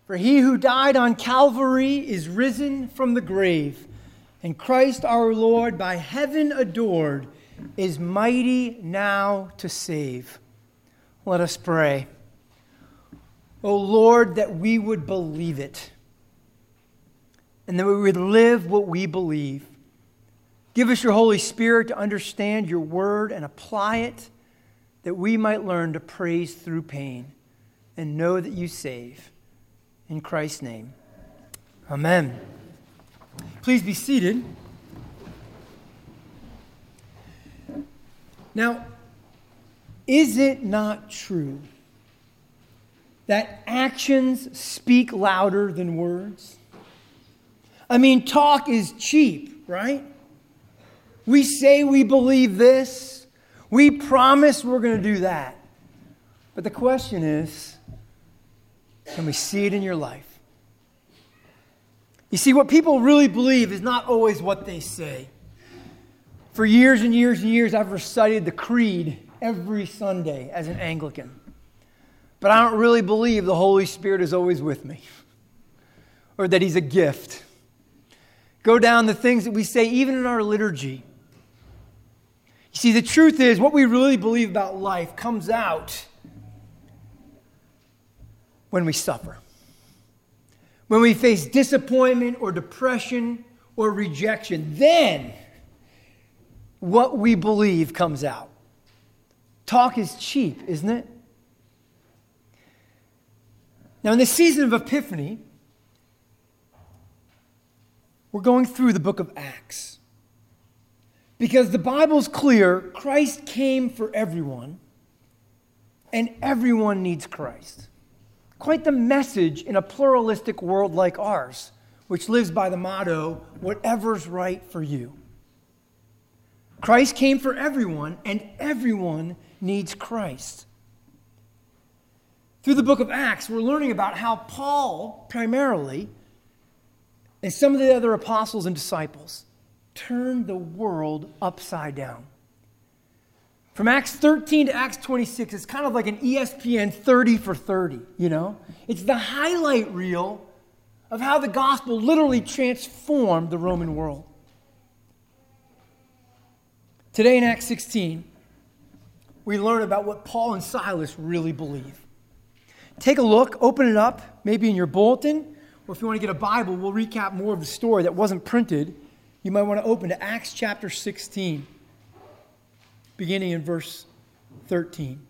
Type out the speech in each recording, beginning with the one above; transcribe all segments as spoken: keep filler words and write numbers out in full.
For he who died on Calvary is risen from the grave, and Christ our Lord, by heaven adored, is mighty now to save. Let us pray. O Lord, that we would believe it, and that we would live what we believe. Give us your Holy Spirit to understand your word and apply it, that we might learn to praise through pain and know that you save. In Christ's name, amen. Please be seated. Now, is it not true that actions speak louder than words? I mean, talk is cheap, right? We say we believe this. We promise we're going to do that. But the question is, can we see it in your life? You see, what people really believe is not always what they say. For years and years and years, I've recited the creed every Sunday as an Anglican. But I don't really believe the Holy Spirit is always with me, or that he's a gift. Go down the things that we say, even in our liturgy. You see, the truth is, what we really believe about life comes out when we suffer. When we face disappointment or depression or rejection, then what we believe comes out. Talk is cheap, isn't it? Now, in the season of Epiphany, we're going through the book of Acts. Because the Bible's clear, Christ came for everyone, and everyone needs Christ. Quite the message in a pluralistic world like ours, which lives by the motto, whatever's right for you. Christ came for everyone, and everyone needs Christ. Through the book of Acts, we're learning about how Paul, primarily, and some of the other apostles and disciples, turned the world upside down. From Acts thirteen to Acts twenty-six, it's kind of like an E S P N thirty for thirty, you know? It's the highlight reel of how the gospel literally transformed the Roman world. Today in Acts sixteen, we learn about what Paul and Silas really believe. Take a look, open it up, maybe in your bulletin, or if you want to get a Bible, we'll recap more of the story that wasn't printed. You might want to open to Acts chapter sixteen, beginning in verse thirteen.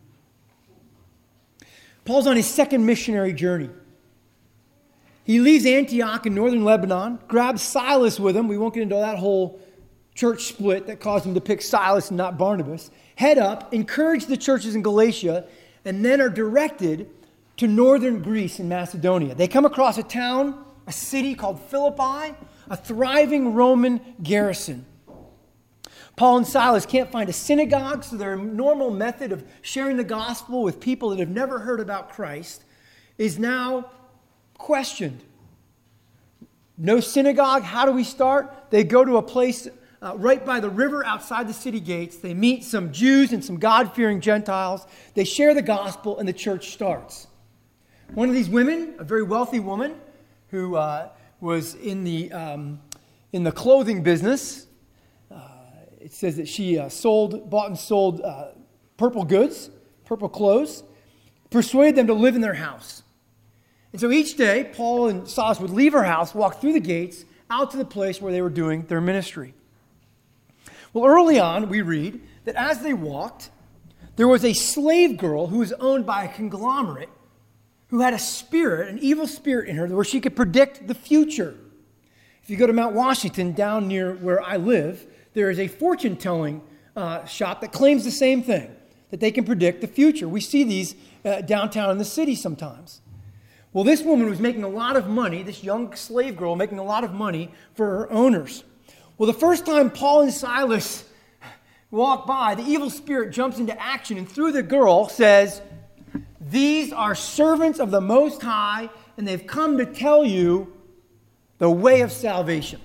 Paul's on his second missionary journey. He leaves Antioch in northern Lebanon, grabs Silas with him. We won't get into that whole church split that caused him to pick Silas and not Barnabas. Head up, encourage the churches in Galatia, and then are directed to northern Greece and Macedonia. They come across a town, a city called Philippi, a thriving Roman garrison. Paul and Silas can't find a synagogue, so their normal method of sharing the gospel with people that have never heard about Christ is now questioned. No synagogue, how do we start? They go to a place uh, right by the river outside the city gates. They meet some Jews and some God-fearing Gentiles. They share the gospel, and the church starts. One of these women, a very wealthy woman, who uh, was in the um, in the clothing business. Uh, it says that she uh, sold, bought and sold uh, purple goods, purple clothes, persuaded them to live in their house. And so each day, Paul and Silas would leave her house, walk through the gates, out to the place where they were doing their ministry. Well, early on, we read that as they walked, there was a slave girl who was owned by a conglomerate who had a spirit, an evil spirit in her, where she could predict the future. If you go to Mount Washington, down near where I live, there is a fortune-telling uh, shop that claims the same thing, that they can predict the future. We see these uh, downtown in the city sometimes. Well, this woman was making a lot of money, this young slave girl making a lot of money for her owners. Well, the first time Paul and Silas walk by, the evil spirit jumps into action and through the girl says, "These are servants of the Most High, and they've come to tell you the way of salvation."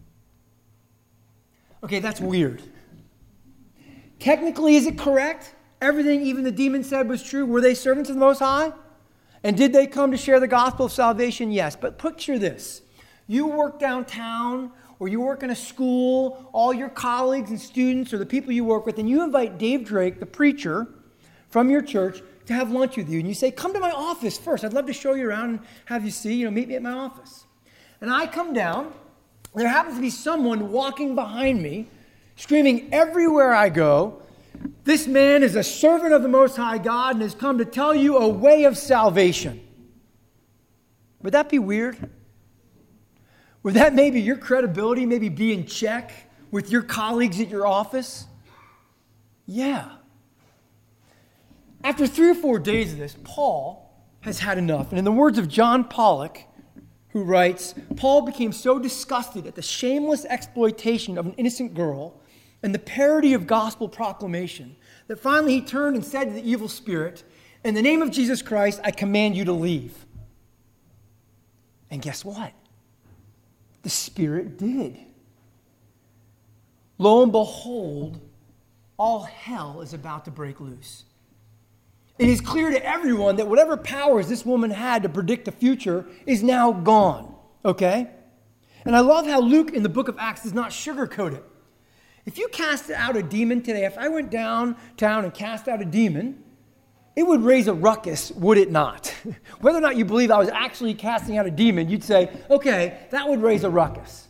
Okay, that's weird. Technically, is it correct? Everything even the demon said was true. Were they servants of the Most High? And did they come to share the gospel of salvation? Yes. But picture this. You work downtown, or you work in a school, all your colleagues and students or the people you work with, and you invite Dave Drake, the preacher from your church, to have lunch with you. And you say, come to my office first. I'd love to show you around and have you see, you know, meet me at my office. And I come down. There happens to be someone walking behind me, screaming everywhere I go, this man is a servant of the Most High God and has come to tell you a way of salvation. Would that be weird? Would that maybe your credibility maybe be in check with your colleagues at your office? Yeah. After three or four days of this, Paul has had enough. And in the words of John Pollock, who writes, Paul became so disgusted at the shameless exploitation of an innocent girl and the parody of gospel proclamation that finally he turned and said to the evil spirit, in the name of Jesus Christ, I command you to leave. And guess what? The spirit did. Lo and behold, all hell is about to break loose. It is clear to everyone that whatever powers this woman had to predict the future is now gone, okay? And I love how Luke in the book of Acts does not sugarcoat it. If you cast out a demon today, if I went downtown and cast out a demon, it would raise a ruckus, would it not? Whether or not you believe I was actually casting out a demon, you'd say, okay, that would raise a ruckus.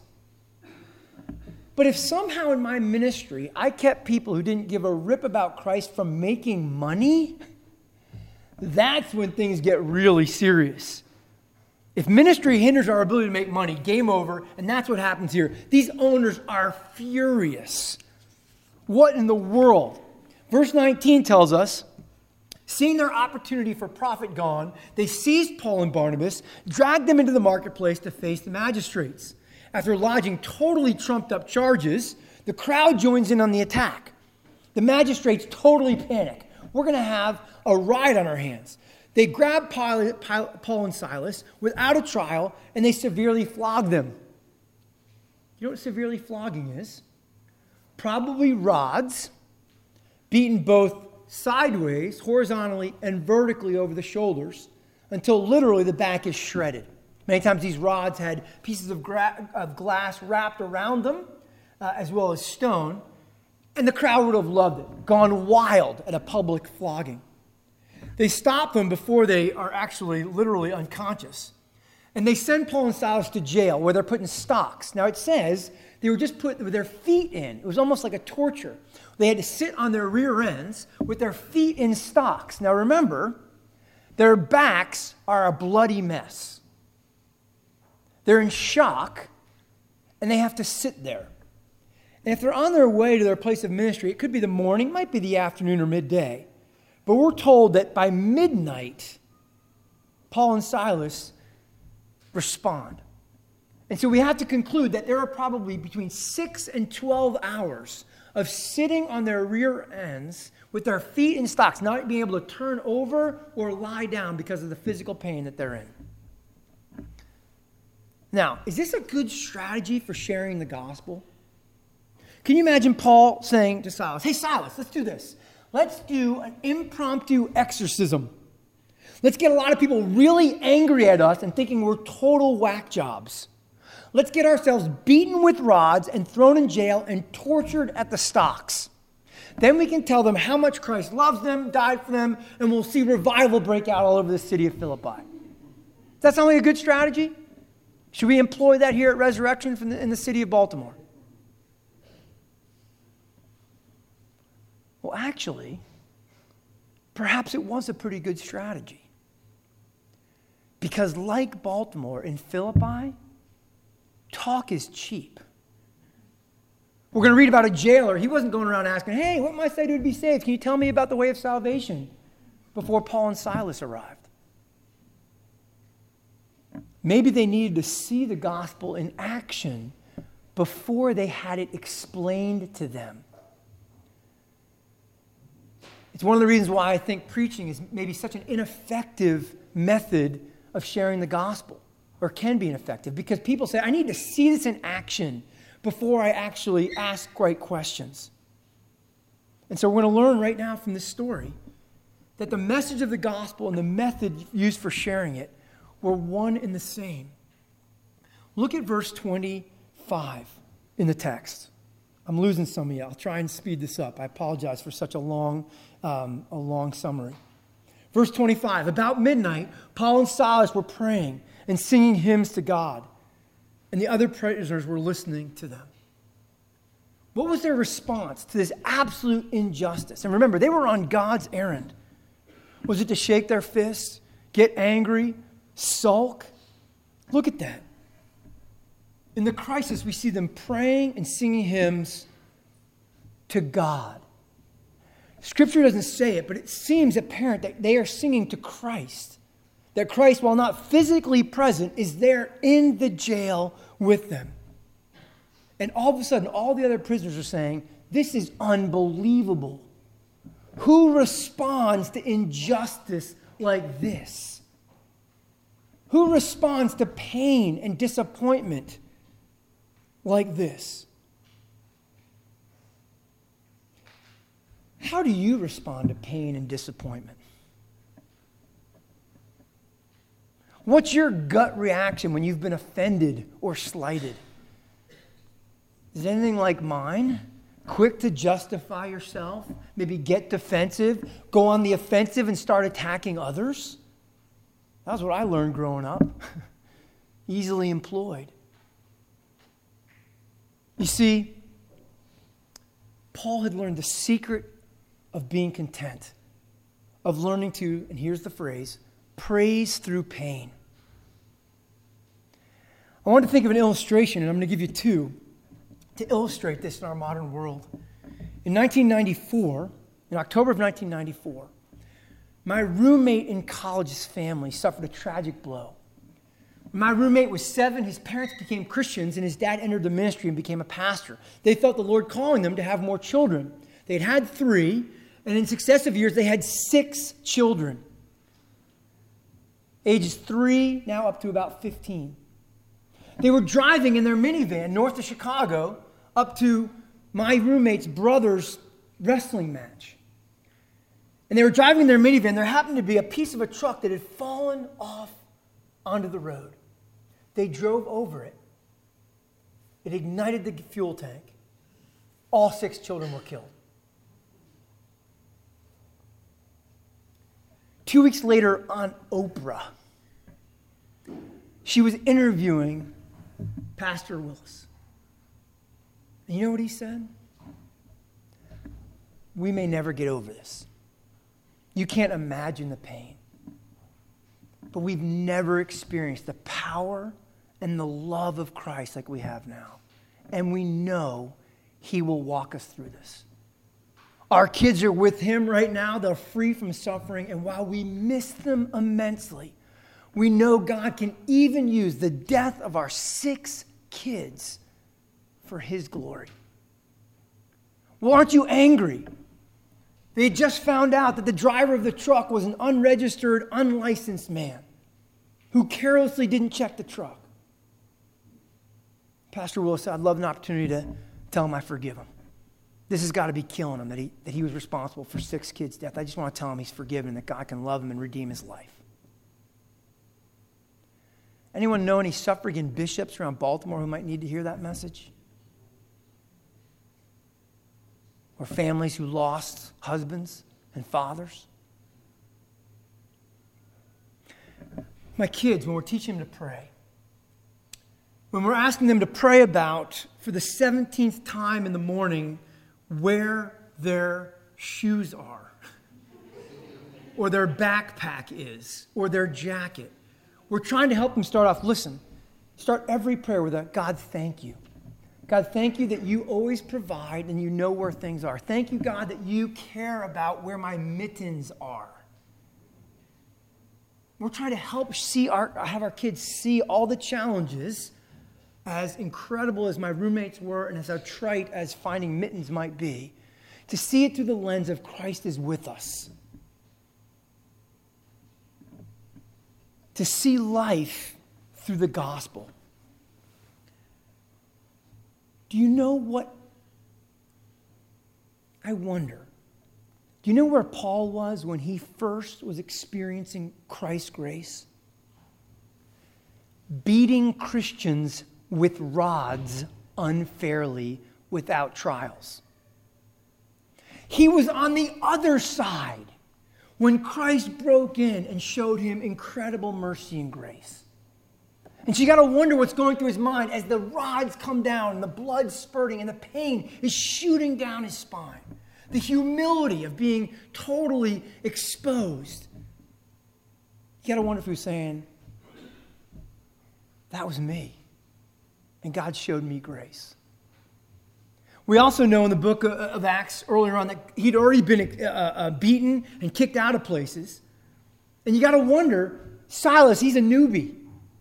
But if somehow in my ministry I kept people who didn't give a rip about Christ from making money, that's when things get really serious. If ministry hinders our ability to make money, game over, and that's what happens here. These owners are furious. What in the world? Verse nineteen tells us, seeing their opportunity for profit gone, they seized Paul and Barnabas, dragged them into the marketplace to face the magistrates. After lodging totally trumped up charges, the crowd joins in on the attack. The magistrates totally panic. We're going to have a riot on our hands. They grab Paul and Silas without a trial, and they severely flog them. You know what severely flogging is? Probably rods, beaten both sideways, horizontally, and vertically over the shoulders, until literally the back is shredded. Many times these rods had pieces of, gra- of glass wrapped around them, uh, as well as stone, and the crowd would have loved it, gone wild at a public flogging. They stop them before they are actually literally unconscious. And they send Paul and Silas to jail where they're put in stocks. Now it says they were just put with their feet in. It was almost like a torture. They had to sit on their rear ends with their feet in stocks. Now remember, their backs are a bloody mess. They're in shock, and they have to sit there. And if they're on their way to their place of ministry, it could be the morning, might be the afternoon or midday. But we're told that by midnight, Paul and Silas respond. And so we have to conclude that there are probably between six and twelve hours of sitting on their rear ends with their feet in stocks, not being able to turn over or lie down because of the physical pain that they're in. Now, is this a good strategy for sharing the gospel? Can you imagine Paul saying to Silas, hey, Silas, let's do this. Let's do an impromptu exorcism. Let's get a lot of people really angry at us and thinking we're total whack jobs. Let's get ourselves beaten with rods and thrown in jail and tortured at the stocks. Then we can tell them how much Christ loves them, died for them, and we'll see revival break out all over the city of Philippi. Does that sound like a good strategy? Should we employ that here at Resurrection from the, in the city of Baltimore? Well, actually, perhaps it was a pretty good strategy. Because like Baltimore, in Philippi, talk is cheap. We're going to read about a jailer. He wasn't going around asking, hey, what must I do to be saved? Can you tell me about the way of salvation? Before Paul and Silas arrived. Maybe they needed to see the gospel in action before they had it explained to them. It's one of the reasons why I think preaching is maybe such an ineffective method of sharing the gospel, or can be ineffective, because people say, I need to see this in action before I actually ask right questions. And so we're going to learn right now from this story that the message of the gospel and the method used for sharing it were one and the same. Look at verse twenty-five in the text. I'm losing some of you. I'll try and speed this up. I apologize for such a long, um, a long summary. Verse twenty-five, about midnight, Paul and Silas were praying and singing hymns to God, and the other prisoners were listening to them. What was their response to this absolute injustice? And remember, they were on God's errand. Was it to shake their fists, get angry, sulk? Look at that. In the crisis, we see them praying and singing hymns to God. Scripture doesn't say it, but it seems apparent that they are singing to Christ. That Christ, while not physically present, is there in the jail with them. And all of a sudden, all the other prisoners are saying, this is unbelievable. Who responds to injustice like this? Who responds to pain and disappointment like this? How do you respond to pain and disappointment? What's your gut reaction when you've been offended or slighted? Is it anything like mine? Quick to justify yourself, maybe get defensive, go on the offensive and start attacking others? That was what I learned growing up. Easily employed. You see, Paul had learned the secret of being content, of learning to, and here's the phrase, praise through pain. I want to think of an illustration, and I'm going to give you two, to illustrate this in our modern world. In nineteen ninety-four, in October of nineteen ninety-four, my roommate in college's family suffered a tragic blow. When my roommate was seven, his parents became Christians, and his dad entered the ministry and became a pastor. They felt the Lord calling them to have more children. They'd had three, and in successive years, they had six children. Ages three, now up to about fifteen. They were driving in their minivan north of Chicago up to my roommate's brother's wrestling match. And they were driving in their minivan. There happened to be a piece of a truck that had fallen off onto the road. They drove over it. It ignited the fuel tank. All six children were killed. Two weeks later on Oprah, she was interviewing Pastor Willis. And you know what he said? We may never get over this. You can't imagine the pain. But we've never experienced the power and the love of Christ like we have now. And we know he will walk us through this. Our kids are with him right now. They're free from suffering. And while we miss them immensely, we know God can even use the death of our six kids for his glory. Well, aren't you angry? They had just found out that the driver of the truck was an unregistered, unlicensed man who carelessly didn't check the truck. Pastor Willis said, I'd love an opportunity to tell him I forgive him. This has got to be killing him, that he, that he was responsible for six kids' death. I just want to tell him he's forgiven and that God can love him and redeem his life. Anyone know any suffragan bishops around Baltimore who might need to hear that message? Or families who lost husbands and fathers? My kids, when we're teaching them to pray, when we're asking them to pray about, for the seventeenth time in the morning, where their shoes are, or their backpack is, or their jacket, we're trying to help them start off, listen, start every prayer with a, God, thank you. God, thank you that you always provide and you know where things are. Thank you, God, that you care about where my mittens are. We're trying to help see our, have our kids see all the challenges, as incredible as my roommates were and as how trite as finding mittens might be, to see it through the lens of Christ is with us. To see life through the gospel. Do you know what? I wonder. Do you know where Paul was when he first was experiencing Christ's grace? Beating Christians with rods unfairly without trials. He was on the other side when Christ broke in and showed him incredible mercy and grace. And so you got to wonder what's going through his mind as the rods come down and the blood spurting and the pain is shooting down his spine. The humility of being totally exposed. You got to wonder if he was saying, that was me. And God showed me grace. We also know in the book of Acts earlier on that he'd already been uh, uh, beaten and kicked out of places. And you got to wonder, Silas, he's a newbie.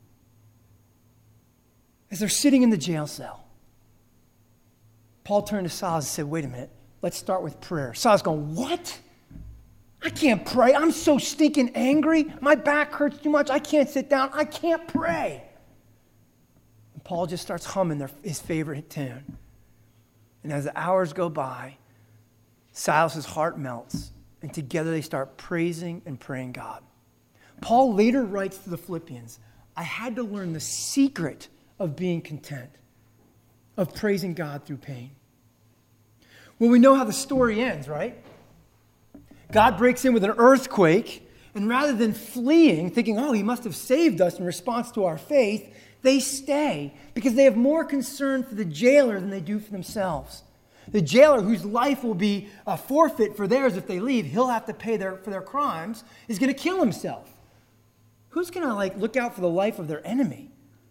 As they're sitting in the jail cell, Paul turned to Silas and said, wait a minute, let's start with prayer. Silas going, what? I can't pray. I'm so stinking angry. My back hurts too much. I can't sit down. I can't pray. And Paul just starts humming their, his favorite tune. And as the hours go by, Silas's heart melts, and together they start praising and praying God. Paul later writes to the Philippians, I had to learn the secret of being content, of praising God through pain. Well, we know how the story ends, right? God breaks in with an earthquake, and rather than fleeing, thinking, oh, he must have saved us in response to our faith, they stay because they have more concern for the jailer than they do for themselves. The jailer, whose life will be a forfeit for theirs if they leave, he'll have to pay their, for their crimes, is going to kill himself. Who's going to like look out for the life of their enemy?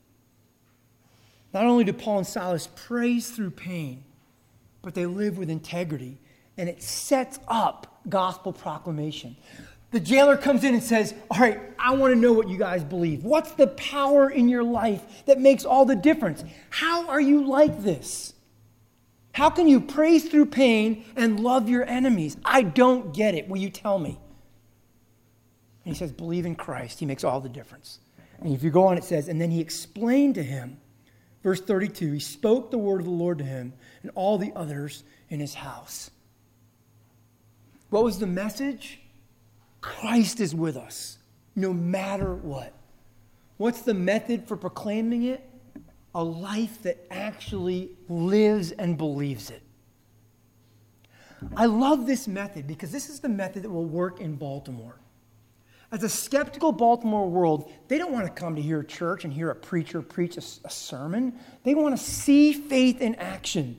Not only do Paul and Silas praise through pain, but they live with integrity, and it sets up gospel proclamation. The jailer comes in and says, all right, I want to know what you guys believe. What's the power in your life that makes all the difference? How are you like this? How can you praise through pain and love your enemies? I don't get it. Will you tell me? And he says, believe in Christ. He makes all the difference. And if you go on, it says, and then he explained to him, verse thirty-two, he spoke the word of the Lord to him and all the others in his house. What was the message? Christ is with us, no matter what. What's the method for proclaiming it? A life that actually lives and believes it. I love this method because this is the method that will work in Baltimore. As a skeptical Baltimore world, they don't want to come to hear a church and hear a preacher preach a, a sermon. They want to see faith in action.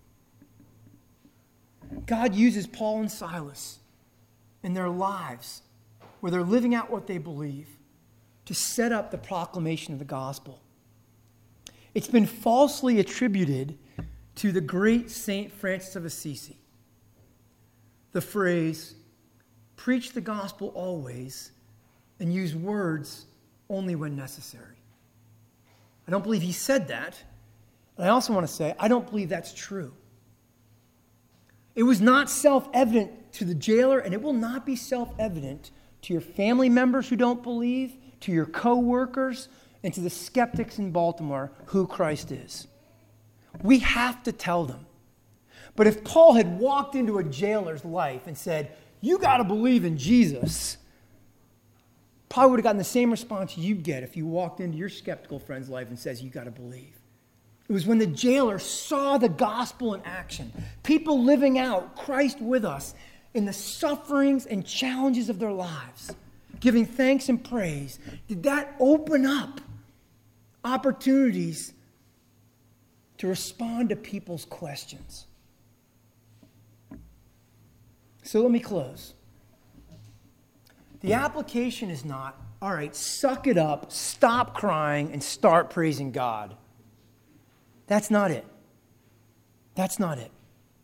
God uses Paul and Silas in their lives, where they're living out what they believe, to set up the proclamation of the gospel. It's been falsely attributed to the great Saint Francis of Assisi. The phrase, preach the gospel always and use words only when necessary. I don't believe he said that. And I also want to say, I don't believe that's true. It was not self-evident to the jailer, and it will not be self-evident to your family members who don't believe, to your co-workers, and to the skeptics in Baltimore who Christ is. We have to tell them. But if Paul had walked into a jailer's life and said, you got to believe in Jesus, probably would have gotten the same response you'd get if you walked into your skeptical friend's life and says, you got to believe. It was when the jailer saw the gospel in action, people living out Christ with us in the sufferings and challenges of their lives, giving thanks and praise, did that open up opportunities to respond to people's questions? So let me close. The application is not, all right, suck it up, stop crying, and start praising God. That's not it. That's not it.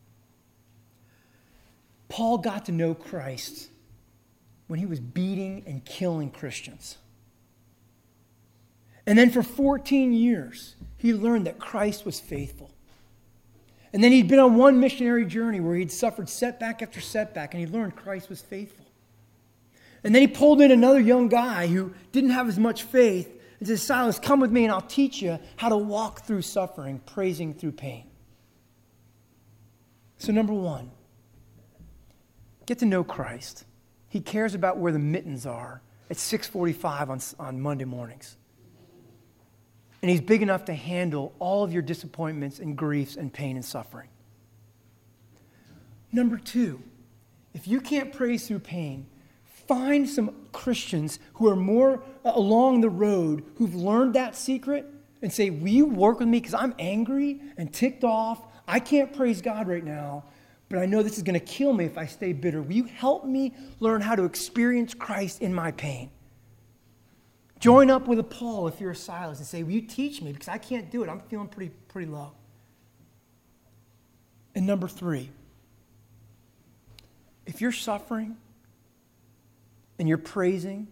Paul got to know Christ when he was beating and killing Christians. And then for fourteen years, he learned that Christ was faithful. And then he'd been on one missionary journey where he'd suffered setback after setback, and he learned Christ was faithful. And then he pulled in another young guy who didn't have as much faith and said, Silas, come with me and I'll teach you how to walk through suffering, praising through pain. So number one, Get to know Christ. He cares about where the mittens are at six forty-five on, on Monday mornings. And he's big enough to handle all of your disappointments and griefs and pain and suffering. Number two, if you can't praise through pain, find some Christians who are more along the road, who've learned that secret, and say, will you work with me because I'm angry and ticked off. I can't praise God right now, but I know this is going to kill me if I stay bitter. Will you help me learn how to experience Christ in my pain? Join up with a Paul if you're a Silas and say, will you teach me because I can't do it. I'm feeling pretty, pretty low. And number three, if you're suffering and you're praising,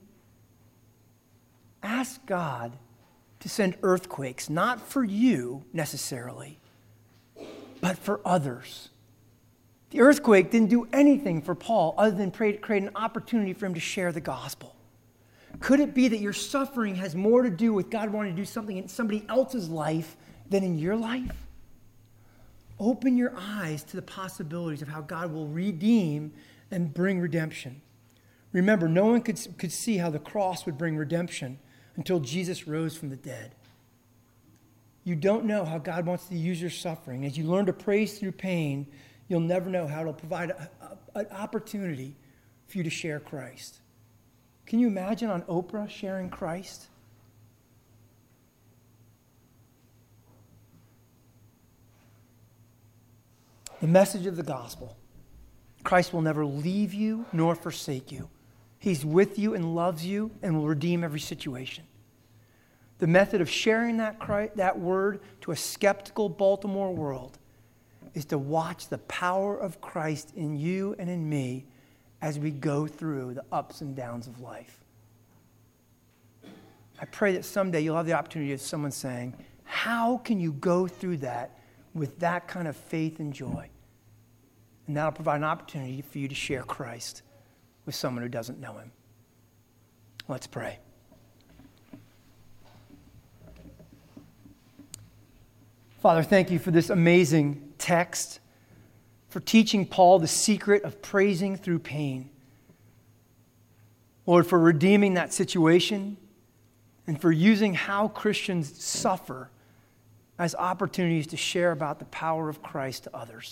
ask God to send earthquakes, not for you necessarily, but for others. The earthquake didn't do anything for Paul other than create an opportunity for him to share the gospel. Could it be that your suffering has more to do with God wanting to do something in somebody else's life than in your life? Open your eyes to the possibilities of how God will redeem and bring redemption. Remember, no one could, could see how the cross would bring redemption until Jesus rose from the dead. You don't know how God wants to use your suffering. As you learn to praise through pain, you'll never know how it'll provide a, a, an opportunity for you to share Christ. Can you imagine on Oprah sharing Christ? The message of the gospel. Christ will never leave you nor forsake you. He's with you and loves you and will redeem every situation. The method of sharing that, Christ, that word to a skeptical Baltimore world is to watch the power of Christ in you and in me as we go through the ups and downs of life. I pray that someday you'll have the opportunity of someone saying, how can you go through that with that kind of faith and joy? And that'll provide an opportunity for you to share Christ with someone who doesn't know him. Let's pray. Father, thank you for this amazing text, for teaching Paul the secret of praising through pain. Lord, for redeeming that situation and for using how Christians suffer as opportunities to share about the power of Christ to others.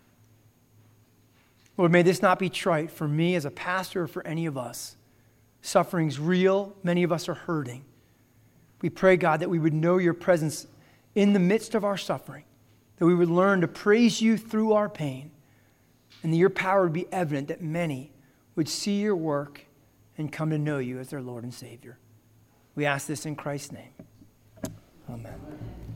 Lord, may this not be trite for me as a pastor or for any of us. Suffering's real. Many of us are hurting. We pray, God, that we would know your presence in the midst of our suffering, that we would learn to praise you through our pain, and that your power would be evident, that many would see your work and come to know you as their Lord and Savior. We ask this in Christ's name. Amen.